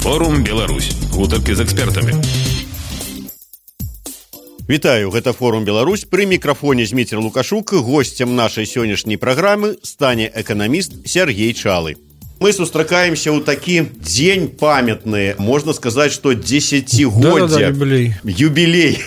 Форум Беларусь. Гутаркі з экспертамі. Вітаю, гэта Форум Беларусь. Пры мікрафоне Зміцер Лукашук. Госцем нашай сённяшняй праграмы стане эканаміст Сергей Чалы. Мы сустракаемся ў такі дзень памятны, можна сказаць, што дзесяцігоддзя. Юбілей.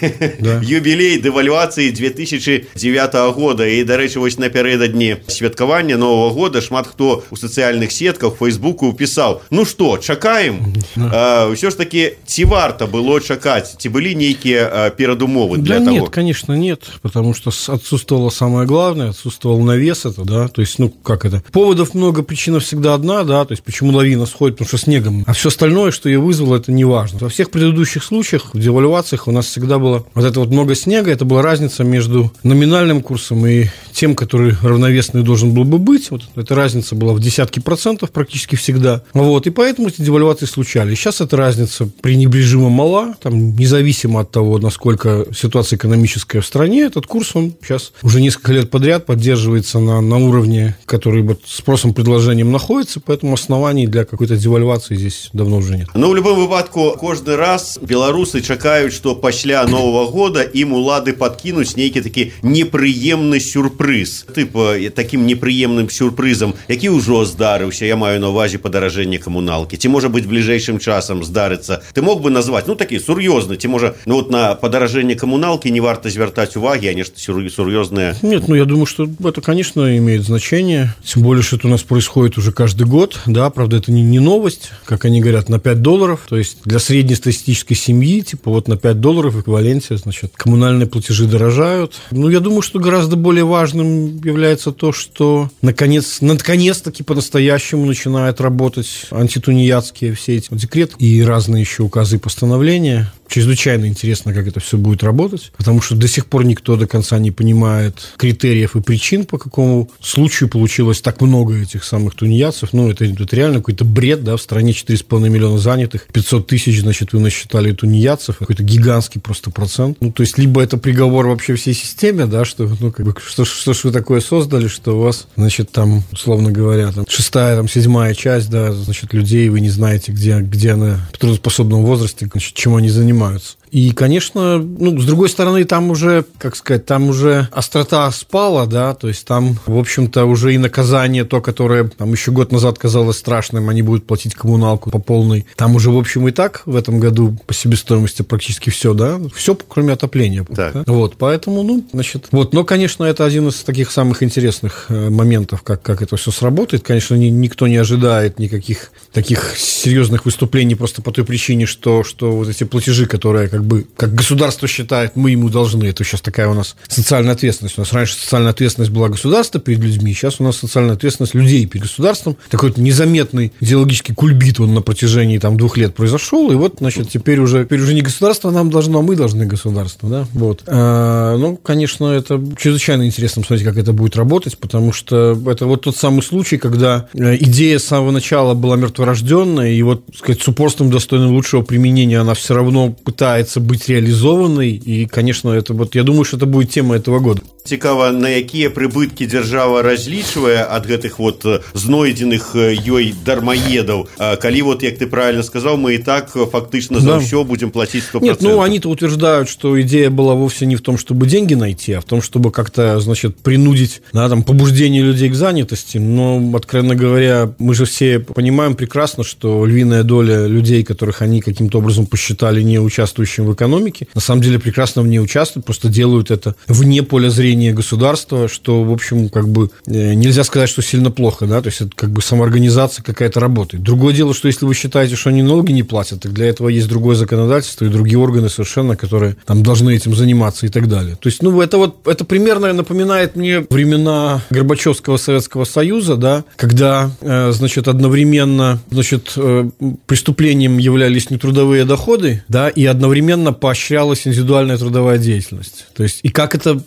Юбілей дэвальвацыі 2009 года. І, дарэчы, вось напярэдадні святкавання Новага года шмат хто ў сацыяльных сетках, Фейсбуку пісаў: ну што, чакаем? Ўсё ж такі, ці варта было чакаць? Ці былі нейкія перадумовы для того? Нет, конечно, нет, потому что отсутствовало самое главное, отсутствовал навес это, да, то есть, ну, как это? Поводов много, причина всегда одна, да, то есть почему лавина сходит, потому что снегом, а все остальное, что ее вызвало, это не важно. Во всех предыдущих случаях, в девальвациях у нас всегда было вот это вот много снега, это была разница между номинальным курсом и тем, который равновесный должен был бы быть. Вот эта разница была в десятки процентов практически всегда. Вот, и поэтому эти девальвации случались. Сейчас эта разница пренебрежимо мала, там, независимо от того, насколько ситуация экономическая в стране, этот курс, он сейчас уже несколько лет подряд поддерживается на уровне, который вот спросом предложением находится, поэтому оснований для какой-то девальвации здесь давно уже нет. Ну, в любом выпадку, каждый раз белорусы чакают, что пасля Нового года им улады подкинуть некий таки неприемный сюрприз. Типа, таким неприемным сюрпризом, який уже здарился, я маю на увазе подорожение коммуналки, ті может быть ближайшим часом здарится. Ты мог бы назвать, ну, такие серьезные, ті может, ну, вот на подорожение коммуналки не варто звертать уваги, а нечто серьезное. Нет, ну, я думаю, что это, конечно, имеет значение, тем более, что это у нас происходит уже каждый год, да, правда, это не новость, как они говорят, на $5, то есть для среднестатистической семьи, типа, вот на $5 в эквиваленте, значит, коммунальные платежи дорожают. Ну, я думаю, что гораздо более важным является то, что наконец-таки по-настоящему начинают работать антитунеядские все эти декреты и разные еще указы и постановления. Чрезвычайно интересно, как это все будет работать, потому что до сих пор никто до конца не понимает критериев и причин, по какому случаю получилось так много этих самых тунеядцев. Ну, это реально какой-то бред, да, в стране 4,5 миллиона занятых, 500 тысяч, значит, вы насчитали тунеядцев, какой-то гигантский просто процент. Ну, то есть, либо это приговор вообще всей системе, да, что, ну, как бы, что ж вы такое создали, что у вас, значит, там, условно говоря, там, 6-я, там, 7-я часть, да, значит, людей, вы не знаете, где она в трудоспособном возрасте, значит, чем они занимаются. И, конечно, ну, с другой стороны, там уже, как сказать, там уже острота спала, да, то есть там, в общем-то, уже и наказание то, которое там еще год назад казалось страшным, они будут платить коммуналку по полной, там уже, в общем, и так в этом году по себестоимости практически все, да, все, кроме отопления. Да? Вот, поэтому, ну, значит, вот, но, конечно, это один из таких самых интересных моментов, как это все сработает. Конечно, никто не ожидает никаких таких серьезных выступлений просто по той причине, что вот эти платежи, которые как государство считает, мы ему должны. Это сейчас такая у нас социальная ответственность. У нас раньше социальная ответственность была государства перед людьми, сейчас у нас социальная ответственность людей перед государством. Такой вот незаметный идеологический кульбит он на протяжении там 2 лет произошел, и вот, значит, теперь уже не государство нам должно, а мы должны государство, да, вот. Ну, конечно, это чрезвычайно интересно посмотреть, как это будет работать, потому что это вот тот самый случай, когда идея с самого начала была мертворожденная, и вот, так сказать, с упорством, достойным лучшего применения, она все равно пытается быть реализованной, и, конечно, это вот, я думаю, что это будет тема этого года. Цікава, на якія прыбыткі дзяржава разлічвае ад гэтых вот знойдзеных ёй дармаедаў, калі вот, як ты правильно сказал, мы и так фактично за все будем платить 100%. Нет, ну, они-то утверждают, что идея была вовсе не в том, чтобы деньги найти, а в том, чтобы как-то, значит, принудить, да, там, побуждение людей к занятости, но, откровенно говоря, мы же все понимаем прекрасно, что львиная доля людей, которых они каким-то образом посчитали не участвующим в экономике, на самом деле прекрасно в ней участвуют, просто делают это вне поля зрения государства, что, в общем, как бы нельзя сказать, что сильно плохо, да, то есть это как бы самоорганизация какая-то работает. Другое дело, что если вы считаете, что они налоги не платят, так для этого есть другое законодательство и другие органы совершенно, которые там должны этим заниматься и так далее. То есть, ну, это примерно напоминает мне времена Горбачевского Советского Союза, да, когда, значит, одновременно, значит, преступлением являлись нетрудовые доходы, да, и одновременно поощрялась индивидуальная трудовая деятельность. То есть, и как это вот вместе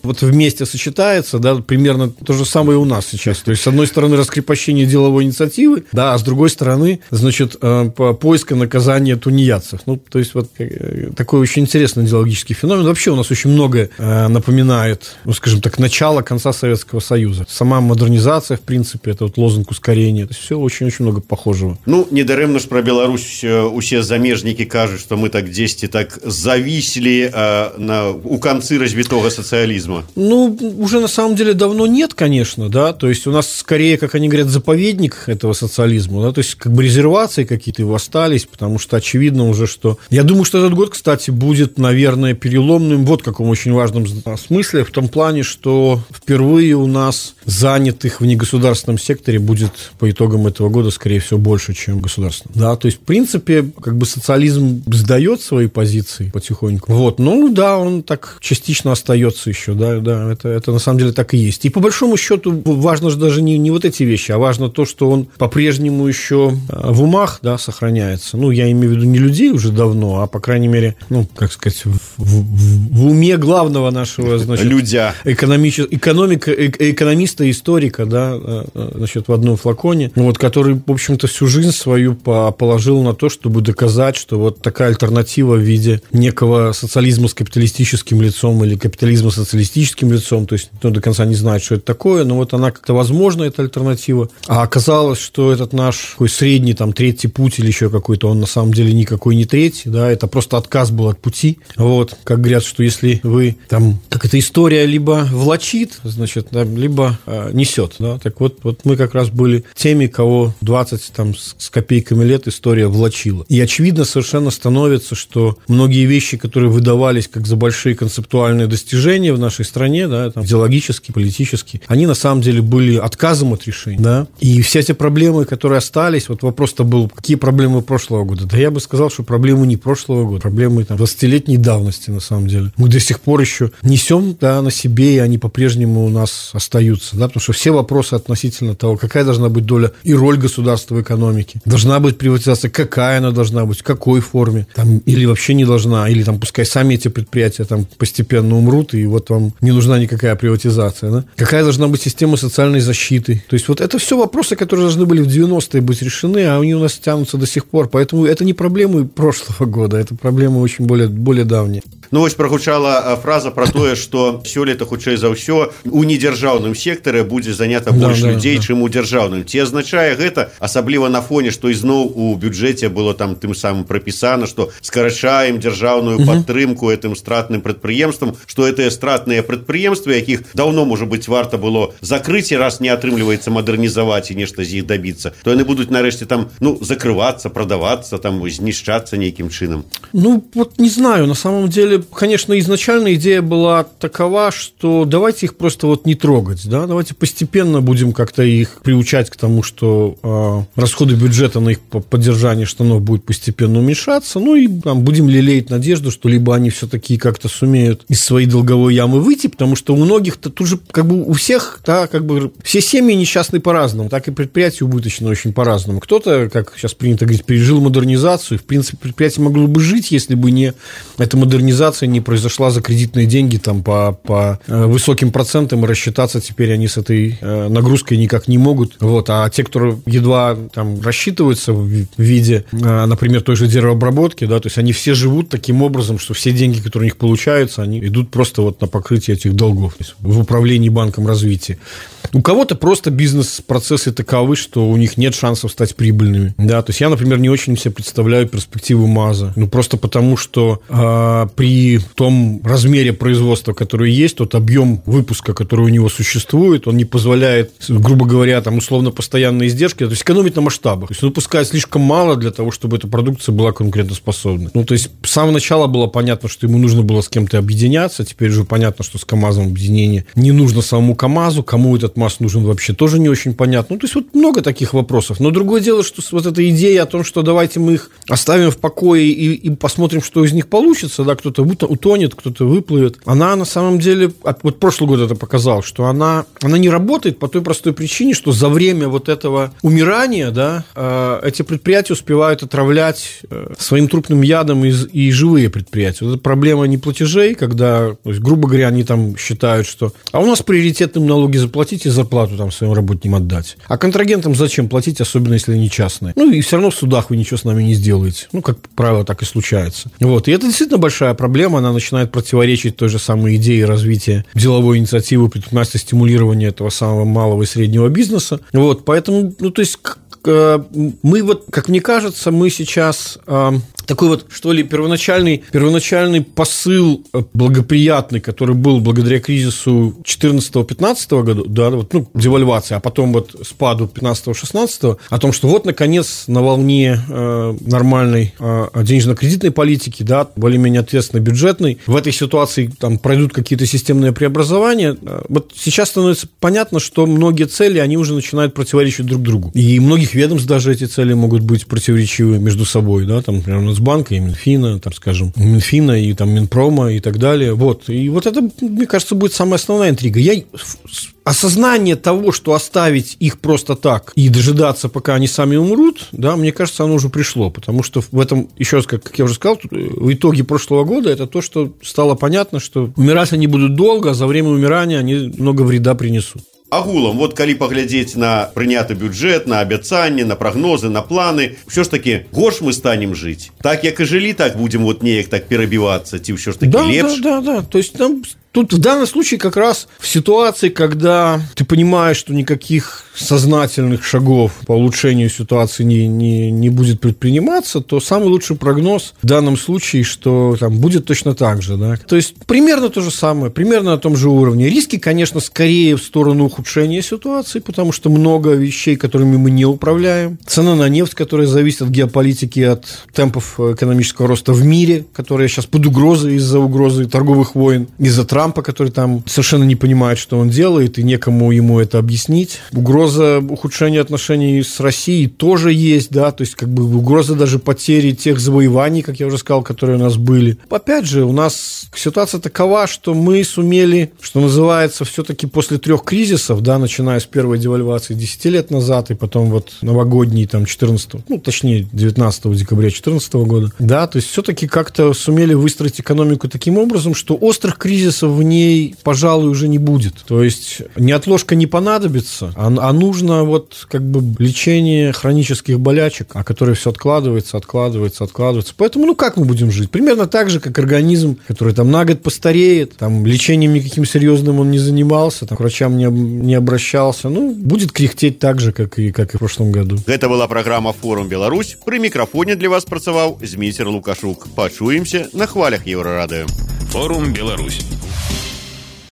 вместе сочетается, да, примерно то же самое и у нас сейчас. То есть, с одной стороны, раскрепощение деловой инициативы, да, а с другой стороны, значит, поиск и наказание тунеядцев. Ну, то есть, вот такой очень интересный идеологический феномен. Вообще у нас очень многое напоминает, ну, скажем так, начало конца Советского Союза. Сама модернизация, в принципе, это вот лозунг ускорения. То есть, все очень-очень много похожего. Ну, недарэмна ж про Беларусь усе замежнікі кажуць, што мы так дзесьці так зависли у концы развитого социализма. Ну, уже на самом деле давно нет, конечно, да, то есть у нас скорее, как они говорят, заповедник этого социализма, да, то есть как бы резервации какие-то его остались, потому что очевидно уже, что... Я думаю, что этот год, кстати, будет, наверное, переломным вот в каком очень важном смысле, в том плане, что впервые у нас занятых в негосударственном секторе будет по итогам этого года, скорее всего, больше, чем государственном, да, то есть, в принципе, как бы социализм сдает свои позиции потихоньку, вот, ну, да, он так частично остается еще, да, это на самом деле так и есть. И по большому счету важно же даже не вот эти вещи, а важно то, что он по-прежнему еще в умах, да, сохраняется. Ну, я имею в виду не людей уже давно, а, по крайней мере, ну, как сказать, в уме главного нашего, значит, экономиста, историка, да, значит, в одном флаконе, вот, который, в общем-то, всю жизнь свою положил на то, чтобы доказать, что вот такая альтернатива в виде некого социализма с капиталистическим лицом или капитализма с социалистическим лицом, то есть никто до конца не знает, что это такое, но вот она как-то возможна, эта альтернатива. А оказалось, что этот наш такой средний, там, третий путь или еще какой-то, он на самом деле никакой не третий, да, это просто отказ был от пути. Вот, как говорят, что если вы там, как эта история либо влачит, значит, да, либо несет, да, так вот мы как раз были теми, кого 20 там с копейками лет история влачила. И очевидно совершенно становится, что многие вещи, которые выдавались как за большие концептуальные достижения в нашей стране, да, там, идеологические, политические, они на самом деле были отказом от решения, да, и все эти проблемы, которые остались, вот вопрос-то был, какие проблемы прошлого года? Да я бы сказал, что проблемы не прошлого года, проблемы там 20-летней давности, на самом деле. Мы до сих пор еще несем, да, на себе, и они по-прежнему у нас остаются, да, потому что все вопросы относительно того, какая должна быть доля и роль государства в экономике, должна быть приватизация, какая она должна быть, в какой форме, там, или вообще не должна, или там пускай сами эти предприятия там постепенно умрут, и вот вам не нужна никакая приватизация, да? Какая должна быть система социальной защиты. То есть вот это все вопросы, которые должны были в 90-е быть решены, а они у нас тянутся до сих пор. Поэтому это не проблемы прошлого года, это проблемы очень более давние. Ну, вось прагучала фраза про тое, што сёлета, хутчэй за ўсё, у недзяржаўным сектары будзе занята больш людзей, чым у дзяржаўным. Ці азначае гэта, асабліва на фоне, што ізноў у бюджэце было там тым самым прапісана, што скарачаем дзяржаўную падтрымку гэтым стратным прадпрыемствам, што гэтыя стратныя прадпрыемствы, якіх даўно, можа быць, варта было закрыць, і раз не атрымліваецца мадэрнізаваць і нешта з іх дабіцца, то яны будуць нарэшце там, ну, закрывацца, прадавацца, там, знішчацца нейкім чынам. Ну, вот не знаю, на самом деле, конечно, изначально идея была такова, что давайте их просто вот не трогать, да, давайте постепенно будем как-то их приучать к тому, что расходы бюджета на их поддержание штанов будет постепенно уменьшаться, ну и там, будем лелеять надежду, что либо они все-таки как-то сумеют из своей долговой ямы выйти, потому что у многих-то тут же, как бы у всех, да, как бы все семьи несчастны по-разному, так и предприятия убыточны очень по-разному. Кто-то, как сейчас принято говорить, пережил модернизацию, в принципе, предприятие могло бы жить, если бы не эта модернизация не произошла за кредитные деньги там по высоким процентам, и рассчитаться теперь они с этой нагрузкой никак не могут. Вот. А те, кто едва там рассчитываются в виде, например, той же деревообработки, да, то есть они все живут таким образом, что все деньги, которые у них получаются, они идут просто вот на покрытие этих долгов, то есть в управлении банком развития. У кого-то просто бизнес-процессы таковы, что у них нет шансов стать прибыльными. Да, то есть я, например, не очень себе представляю перспективу МАЗа. Ну, просто потому, что при том размере производства, которое есть, тот объем выпуска, который у него существует, он не позволяет, грубо говоря, там, условно постоянные издержки, то есть экономить на масштабах. То есть он выпускает слишком мало для того, чтобы эта продукция была конкурентоспособной. Ну, то есть с самого начала было понятно, что ему нужно было с кем-то объединяться, теперь уже понятно, что с КАМАЗом объединение не нужно самому КАМАЗу, кому этот МАЗ нужен вообще, тоже не очень понятно. Ну, то есть вот много таких вопросов. Но другое дело, что вот эта идея о том, что давайте мы их оставим в покое и посмотрим, что из них получится, да, кто-то утонет, кто-то выплывет, она на самом деле, вот прошлый год это показал, что она не работает по той простой причине, что за время вот этого умирания, да, эти предприятия успевают отравлять своим трупным ядом и живые предприятия. Это проблема неплатежей, когда, то есть, грубо говоря, они там считают, что у нас приоритетным налоги заплатить и зарплату там своим работникам отдать. А контрагентам зачем платить, особенно если они частные? Ну, и все равно в судах вы ничего с нами не сделаете. Ну, как правило, так и случается. Вот. И это действительно большая проблема. Она начинает противоречить той же самой идее развития деловой инициативы, предпринимательства, стимулирования этого самого малого и среднего бизнеса. Вот. Поэтому, ну, то есть, мы вот, как мне кажется, мы сейчас такой вот, что ли, первоначальный посыл благоприятный, который был благодаря кризису 2014-2015 года, да, вот, ну, девальвации, а потом вот спаду 2015-2016, о том, что вот, наконец, на волне нормальной денежно-кредитной политики, да, более-менее ответственной бюджетной, в этой ситуации там пройдут какие-то системные преобразования. Вот сейчас становится понятно, что многие цели, они уже начинают противоречить друг другу. И многих ведомств даже эти цели могут быть противоречивы между собой, да, там, например, Нацбанка и Минфина, там, скажем, Минфина и там Минпрома и так далее. Вот. И вот это, мне кажется, будет самая основная интрига. Осознание того, что оставить их просто так и дожидаться, пока они сами умрут, да, мне кажется, оно уже пришло, потому что в этом, еще раз, как я уже сказал, в итоге прошлого года это то, что стало понятно, что умирать они будут долго, а за время умирания они много вреда принесут. Агулам, вот калі паглядзець на прыняты бюджэт, на абяцанні, на прагнозы, на планы, ўсё ж таки горш мы станем жыць. Так як і жылі, так будем вот неяк так перабівацца, ці ўсё ж таки лепш? Да. То есть там тут в данном случае как раз в ситуации, когда ты понимаешь, что никаких сознательных шагов по улучшению ситуации не будет предприниматься, то самый лучший прогноз в данном случае, что там будет точно так же. Да? То есть примерно то же самое, примерно на том же уровне. Риски, конечно, скорее в сторону ухудшения ситуации, потому что много вещей, которыми мы не управляем. Цена на нефть, которая зависит от геополитики, от темпов экономического роста в мире, которая сейчас под угрозой из-за угрозы торговых войн, из-за Трампа, который там совершенно не понимает, что он делает, и некому ему это объяснить. Угроза ухудшения отношений с Россией тоже есть, да, то есть как бы угроза даже потери тех завоеваний, как я уже сказал, которые у нас были. Опять же, у нас ситуация такова, что мы сумели, что называется, все-таки после 3 кризисов, да, начиная с первой девальвации 10 лет назад, и потом вот новогодний, там, 19 декабря 2014 года, да, то есть все-таки как-то сумели выстроить экономику таким образом, что острых кризисов в ней, пожалуй, уже не будет. То есть неотложка не понадобится, а нужно вот как бы лечение хронических болячек, а которые все откладывается. Поэтому, ну, как мы будем жить? Примерно так же, как организм, который там на год постареет, там лечением никаким серьезным он не занимался, там, к врачам не обращался, ну, будет кряхтеть так же, как и в прошлом году. Это была программа «Форум Беларусь». При микрофоне для вас працаваў Зміцер Лукашук. Пачуемся на хвалях Еврорадио. «Форум Беларусь».